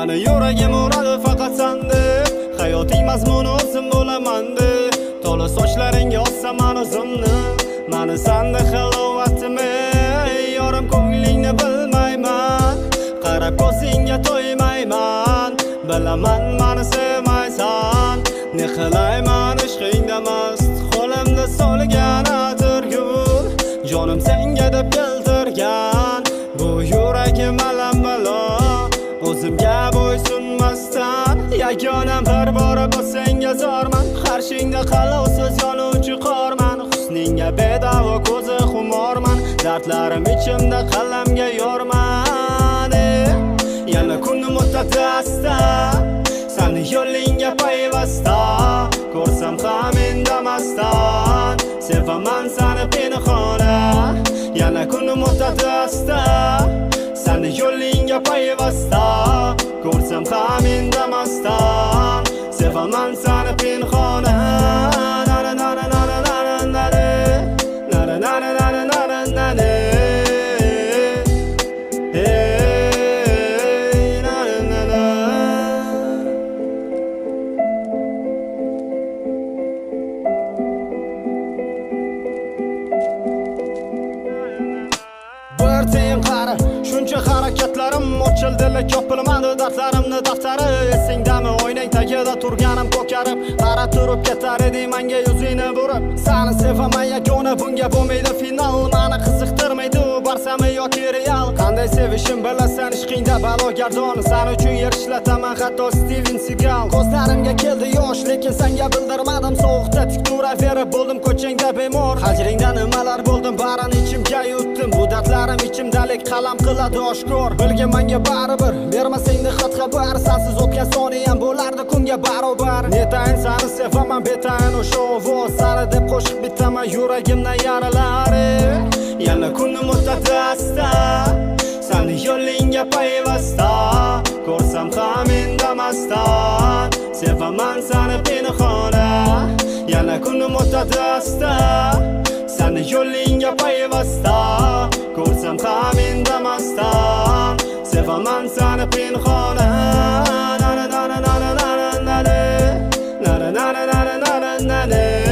Mani yuragim uradi faqat sendek. Hayoting mazmuni o'zim bo'laman deb. To'la sochlaringga ossam man o'zimni. Mani senda halovatimi, yorim ko'nglingni bilmayman. Qarab ko'zingga to'ymayman. Bilaman mani sevmaysan. Ne qilayman ishqingda mast, qo'limda solgan atirgul. Jonim senga deb keltirgan bu yuragim alam balo. O'zimga bo'ysunmasdan yagonam bir bora senga zorman. Qarshingda qalov so'z yonuvchi qorman. Husningga bedavo ko'zi xumorman. Dardlarim ichimda qalamga yorman. Yana kunim o'tadi asta, seni yo'lingga payvasta. Ko'rsam ham indamasdan, sevaman seni pinhona. Yana kunim o'tadi asta, seni yo'lingga payvasta. Ko'rsam ham indamasdan, sevaman seni pinhona. Shuncha harakatlarim ochildili yopilmadi dardlarimni daftari. Esingdami o'ynang tagida turganim ko'karib, qarab turib ketar eding menga yuzingni burib. Seni sevaman yagona, bunga bo'lmaydi final. Meni qiziqtirmaydi u barsami yoki real. Qanday sevishim bilasan ishqingda balogardon. Sen uchun yer ishlataman hatto Steven Seagal. Ko'zlarimga keldi yosh, lekin senga bildirmadim. Sovuqda tik turaverib bo'ldim ko'changda bemor. Hajringda nimalar bo'ldim barini ichimga yutdim. Bu dardlarim ichimdalik qalam qiladi oshkor. Bilgin menga baribir, bermasangni xat xabar. Sensiz o'tgan soniyam bo'lardi kunga barobar. Netayin seni sevaman, betayin o'sha ovoz. Seni deb qo'shiq bitaman yuragimdan yaralari. Yana kunim o'tadi asta, seni yo'lingga payvasta. Ko'rsam ham indamasdan, sevaman seni pinhona. Yana kunim o'tadi asta, seni yo'lingga payvasta. Ko'rsam ham indamasdan, sevaman seni pinhona. Na na na na na na na na na na na na na na na.